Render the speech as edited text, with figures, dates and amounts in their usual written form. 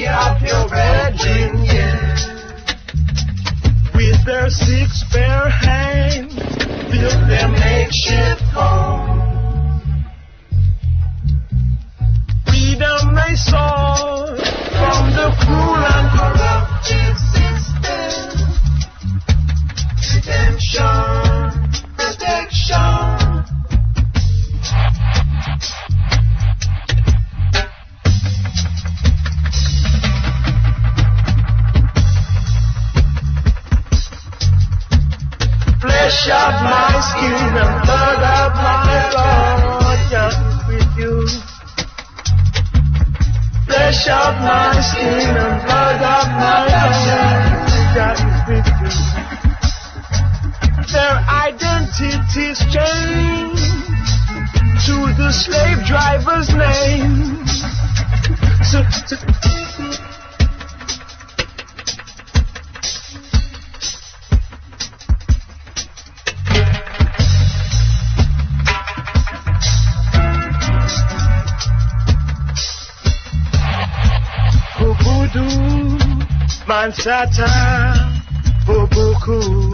be of your brethren, yeah. With their 6 bare hands, build their makeshift home. Freedom they sought from the cruel and corrupted system. Redemption, protection. Flesh of my skin and blood of my blood, God is with you. Flesh of my skin and blood of my blood, God is with you. Their identities changed to the slave driver's name. Mansata, Boboku.